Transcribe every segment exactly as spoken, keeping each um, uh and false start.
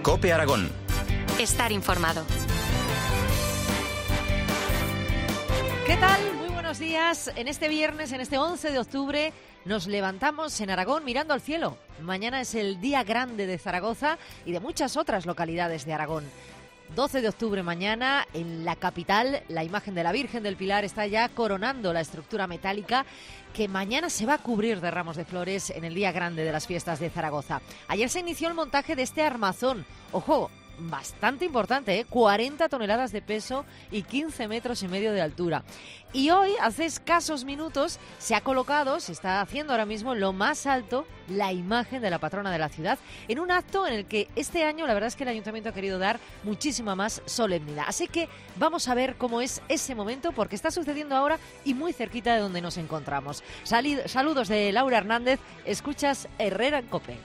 COPE Aragón. Estar informado. ¿Qué tal? Muy buenos días. En este viernes, en este once de octubre, nos levantamos en Aragón mirando al cielo. Mañana es el día grande de Zaragoza y de muchas otras localidades de Aragón. doce de octubre mañana, en la capital, la imagen de la Virgen del Pilar está ya coronando la estructura metálica que mañana se va a cubrir de ramos de flores en el día grande de las fiestas de Zaragoza. Ayer se inició el montaje de este armazón. Ojo, bastante importante, ¿eh? cuarenta toneladas de peso y quince metros y medio de altura. Y hoy, hace escasos minutos, se ha colocado, se está haciendo ahora mismo en lo más alto, la imagen de la patrona de la ciudad, en un acto en el que este año la verdad es que el Ayuntamiento ha querido dar muchísima más solemnidad. Así que vamos a ver cómo es ese momento, porque está sucediendo ahora y muy cerquita de donde nos encontramos. Salid- saludos de Laura Hernández, escuchas Herrera en COPE.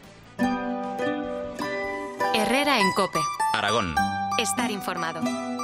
Herrera en COPE. Aragón. Estar informado.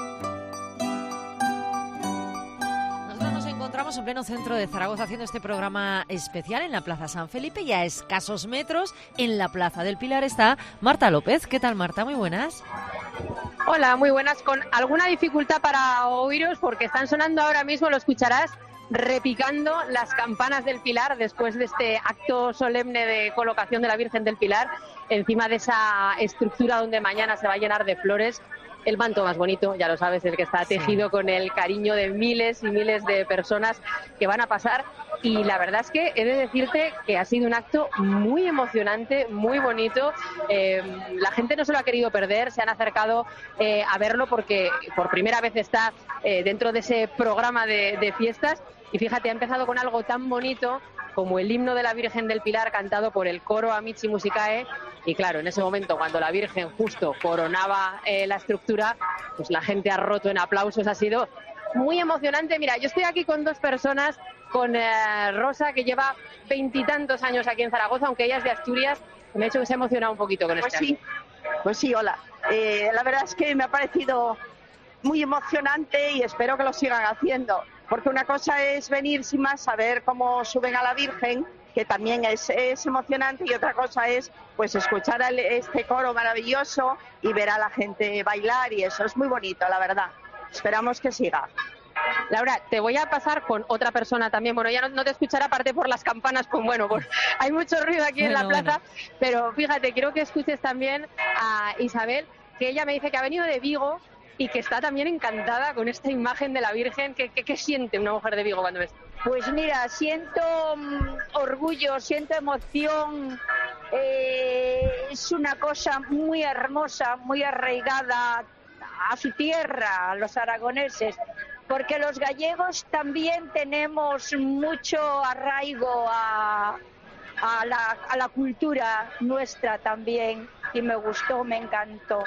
Nosotros nos encontramos en pleno centro de Zaragoza haciendo este programa especial en la Plaza San Felipe y a escasos metros en la Plaza del Pilar está Marta López. ¿Qué tal, Marta? Muy buenas. Hola, muy buenas. Con alguna dificultad para oíros porque están sonando ahora mismo, lo escucharás, repicando las campanas del Pilar después de este acto solemne de colocación de la Virgen del Pilar encima de esa estructura donde mañana se va a llenar de flores. El manto más bonito, ya lo sabes, el que está tejido sí. con el cariño de miles y miles de personas que van a pasar. Y la verdad es que he de decirte que ha sido un acto muy emocionante, muy bonito. Eh, la gente no se lo ha querido perder, se han acercado eh, a verlo porque por primera vez está eh, dentro de ese programa de, de fiestas. Y fíjate, ha empezado con algo tan bonito como el himno de la Virgen del Pilar cantado por el coro Amici Musicae. Y claro, en ese momento, cuando la Virgen justo coronaba eh, la estructura, pues la gente ha roto en aplausos. Ha sido muy emocionante. Mira, yo estoy aquí con dos personas, con eh, Rosa, que lleva veintitantos años aquí en Zaragoza, aunque ella es de Asturias. Me ha hecho que se ha emocionado un poquito con pues este sí, acto. Pues sí, hola. Eh, la verdad es que me ha parecido muy emocionante y espero que lo sigan haciendo. Porque una cosa es venir sin más a ver cómo suben a la Virgen, que también es, es emocionante, y otra cosa es pues escuchar el, este coro maravilloso y ver a la gente bailar, y eso es muy bonito, la verdad. Esperamos que siga. Laura, te voy a pasar con otra persona también. Bueno, ella no, no te escuchará, aparte por las campanas, pues bueno, pues hay mucho ruido aquí bueno, en la plaza, bueno. Pero fíjate, quiero que escuches también a Isabel, que ella me dice que ha venido de Vigo y que está también encantada con esta imagen de la Virgen. ¿Qué, qué, qué siente una mujer de Vigo cuando ves? Pues mira, siento um, orgullo, siento emoción. Eh, es una cosa muy hermosa, muy arraigada a su tierra, a los aragoneses, porque los gallegos también tenemos mucho arraigo a, a, la, a la cultura nuestra también, y me gustó, me encantó.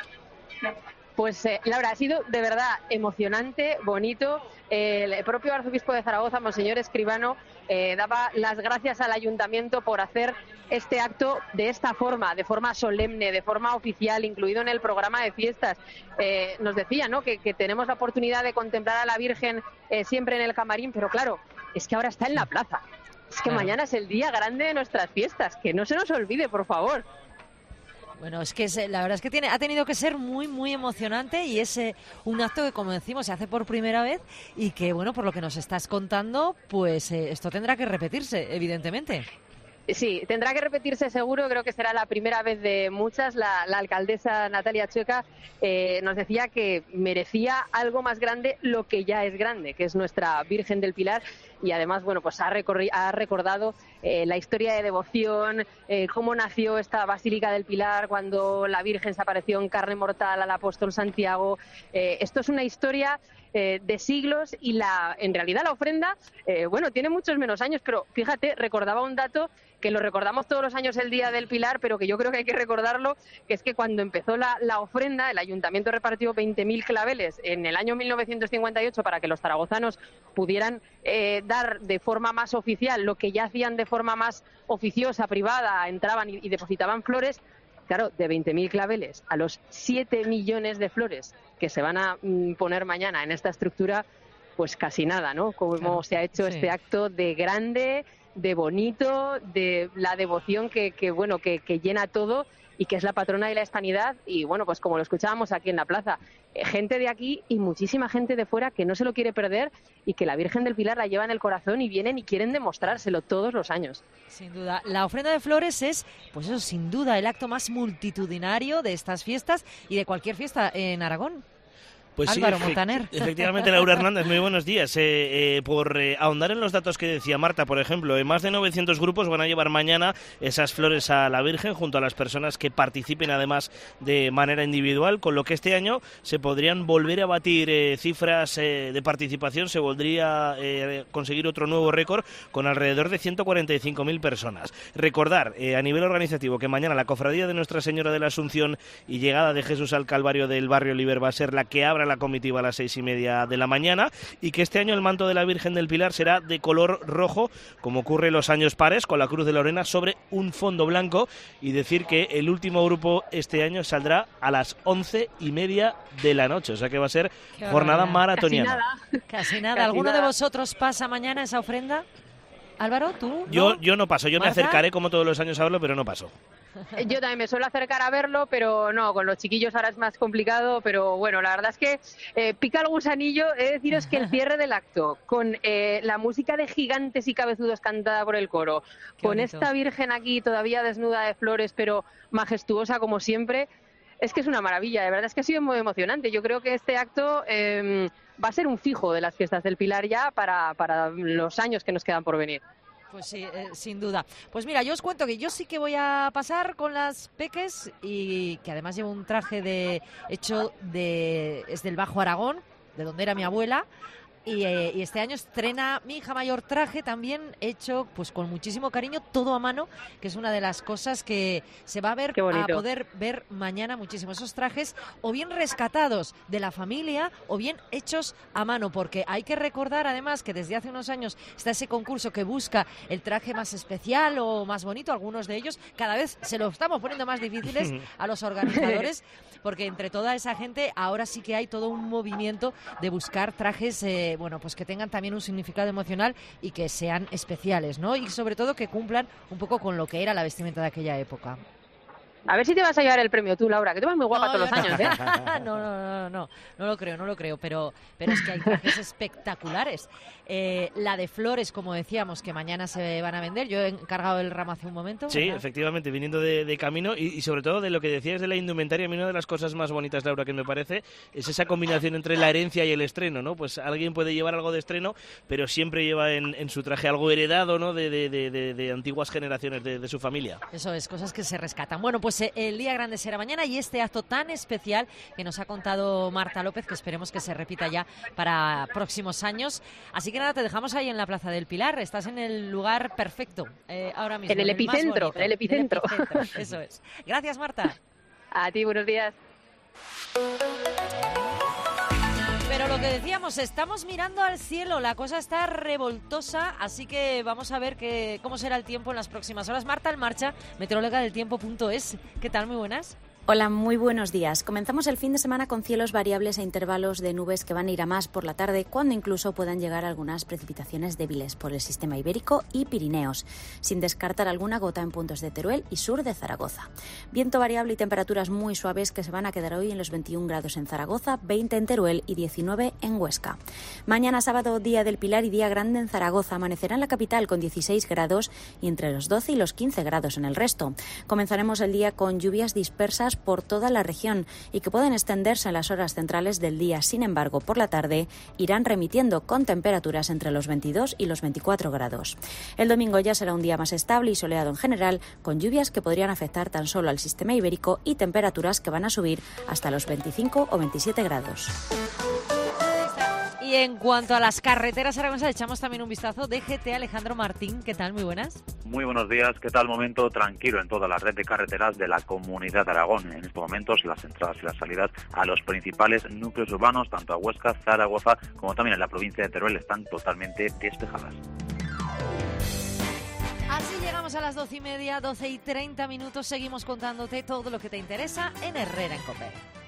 Pues eh, Laura, ha sido de verdad emocionante, bonito. Eh, el propio arzobispo de Zaragoza, Monseñor Escribano, eh, daba las gracias al ayuntamiento por hacer este acto de esta forma, de forma solemne, de forma oficial, incluido en el programa de fiestas. Eh, nos decía, ¿no?, que, que tenemos la oportunidad de contemplar a la Virgen eh, siempre en el camarín, pero claro, es que ahora está en la plaza. Es que claro. Mañana es el día grande de nuestras fiestas, que no se nos olvide, por favor. Bueno, es que es, la verdad es que tiene, ha tenido que ser muy, muy emocionante, y es eh, un acto que, como decimos, se hace por primera vez y que, bueno, por lo que nos estás contando, pues eh, esto tendrá que repetirse, evidentemente. Sí, tendrá que repetirse seguro, creo que será la primera vez de muchas. La, la alcaldesa Natalia Chueca eh, nos decía que merecía algo más grande, lo que ya es grande, que es nuestra Virgen del Pilar, y además, bueno, pues ha, recorri- ha recordado eh, la historia de devoción, eh, cómo nació esta Basílica del Pilar cuando la Virgen se apareció en carne mortal al apóstol Santiago. Eh, esto es una historia eh, de siglos, y la, en realidad la ofrenda, eh, bueno, tiene muchos menos años, pero fíjate, recordaba un dato que lo recordamos todos los años el Día del Pilar, pero que yo creo que hay que recordarlo, que es que cuando empezó la, la ofrenda, el ayuntamiento repartió veinte mil claveles en el año mil novecientos cincuenta y ocho para que los zaragozanos pudieran eh, dar de forma más oficial lo que ya hacían de forma más oficiosa, privada, entraban y, y depositaban flores. Claro, de veinte mil claveles a los siete millones de flores que se van a mm, poner mañana en esta estructura, pues casi nada, ¿no? Como claro, se ha hecho sí. este acto de grande, de bonito, de la devoción que, que bueno, que, que llena todo, y que es la patrona de la hispanidad. Y bueno, pues como lo escuchábamos aquí en la plaza, eh, gente de aquí y muchísima gente de fuera que no se lo quiere perder y que la Virgen del Pilar la lleva en el corazón y vienen y quieren demostrárselo todos los años. Sin duda. La ofrenda de flores es, pues eso, sin duda, el acto más multitudinario de estas fiestas y de cualquier fiesta en Aragón. Pues Álvaro sí, Montaner. Efectivamente, Laura Hernández, muy buenos días. Eh, eh, por eh, ahondar en los datos que decía Marta, por ejemplo, en más de novecientos grupos van a llevar mañana esas flores a la Virgen junto a las personas que participen además de manera individual, con lo que este año se podrían volver a batir eh, cifras eh, de participación, se podría a eh, conseguir otro nuevo récord con alrededor de ciento cuarenta y cinco mil personas. Recordar eh, a nivel organizativo que mañana la Cofradía de Nuestra Señora de la Asunción y Llegada de Jesús al Calvario del barrio Oliver va a ser la que abra la comitiva a las seis y media de la mañana y que este año el manto de la Virgen del Pilar será de color rojo, como ocurre los años pares, con la Cruz de Lorena sobre un fondo blanco, y decir que el último grupo este año saldrá a las once y media de la noche, o sea que va a ser Qué jornada barbaridad. maratoniana. Casi nada. Casi nada. Casi ¿Alguno nada. de vosotros pasa mañana esa ofrenda? Álvaro, ¿tú? Yo, ¿No? yo no paso, yo me ¿Marta? acercaré como todos los años a verlo, pero no paso. Yo también me suelo acercar a verlo, pero no, con los chiquillos ahora es más complicado, pero bueno, la verdad es que eh, pica el gusanillo. He de deciros que el cierre del acto, con eh, la música de Gigantes y Cabezudos cantada por el coro, Qué con bonito. esta Virgen aquí todavía desnuda de flores, pero majestuosa como siempre, es que es una maravilla, de verdad es que ha sido muy emocionante. Yo creo que este acto eh, va a ser un fijo de las fiestas del Pilar ya para, para los años que nos quedan por venir. Pues sí, eh, sin duda. Pues mira, yo os cuento que yo sí que voy a pasar con las peques y que además llevo un traje de hecho de es del Bajo Aragón, de donde era mi abuela. Y, eh, y este año estrena mi hija mayor traje también hecho pues con muchísimo cariño, todo a mano, que es una de las cosas que se va a ver, Qué a bonito. poder ver mañana muchísimo. Esos trajes o bien rescatados de la familia o bien hechos a mano, porque hay que recordar además que desde hace unos años está ese concurso que busca el traje más especial o más bonito. Algunos de ellos cada vez se lo estamos poniendo más difíciles a los organizadores, porque entre toda esa gente ahora sí que hay todo un movimiento de buscar trajes eh, bueno, pues que tengan también un significado emocional y que sean especiales, ¿no? Y sobre todo que cumplan un poco con lo que era la vestimenta de aquella época. A ver si te vas a llevar el premio tú, Laura, que tú vas muy guapa No, todos los yo no. años, ¿eh? no, no, no, no, no lo creo, no lo creo, pero, pero es que hay trajes espectaculares. Eh, la de flores, como decíamos, que mañana se van a vender. Yo he encargado el ramo hace un momento. Sí, ¿verdad? efectivamente, viniendo de, de camino y, y sobre todo de lo que decías de la indumentaria, a mí una de las cosas más bonitas, Laura, que me parece, es esa combinación entre la herencia y el estreno, ¿no? Pues alguien puede llevar algo de estreno, pero siempre lleva en, en su traje algo heredado, ¿no? De, de, de, de, de antiguas generaciones de, de su familia. Eso es, cosas que se rescatan. Bueno, pues eh, el día grande será mañana y este acto tan especial que nos ha contado Marta López, que esperemos que se repita ya para próximos años. Así que nada, te dejamos ahí en la Plaza del Pilar. Estás en el lugar perfecto eh, ahora mismo. En el más epicentro, bonito, en el epicentro. en el epicentro, eso es. Gracias, Marta. A ti, buenos días. Pero lo que decíamos, estamos mirando al cielo, la cosa está revoltosa, así que vamos a ver que, cómo será el tiempo en las próximas horas. Marta en marcha, meteoróloga del tiempo punto es. ¿Qué tal? Muy buenas. Hola, muy buenos días. Comenzamos el fin de semana con cielos variables e intervalos de nubes que van a ir a más por la tarde, cuando incluso puedan llegar algunas precipitaciones débiles por el sistema ibérico y Pirineos, sin descartar alguna gota en puntos de Teruel y sur de Zaragoza. Viento variable y temperaturas muy suaves que se van a quedar hoy en los veintiún grados en Zaragoza, veinte en Teruel y diecinueve en Huesca. Mañana sábado, día del Pilar y día grande en Zaragoza, amanecerá en la capital con dieciséis grados y entre los doce y los quince grados en el resto. Comenzaremos el día con lluvias dispersas por toda la región y que pueden extenderse en las horas centrales del día. Sin embargo, por la tarde irán remitiendo con temperaturas entre los veintidós y los veinticuatro grados. El domingo ya será un día más estable y soleado en general, con lluvias que podrían afectar tan solo al sistema ibérico y temperaturas que van a subir hasta los veinticinco o veintisiete grados. Y en cuanto a las carreteras aragonesas, echamos también un vistazo de G T. Alejandro Martín. ¿Qué tal? Muy buenas. Muy buenos días. ¿Qué tal? Momento tranquilo en toda la red de carreteras de la Comunidad de Aragón. En estos momentos las entradas y las salidas a los principales núcleos urbanos, tanto a Huesca, Zaragoza, como también en la provincia de Teruel, están totalmente despejadas. Así llegamos a las doce y media, doce y treinta minutos. Seguimos contándote todo lo que te interesa en Herrera en COPE.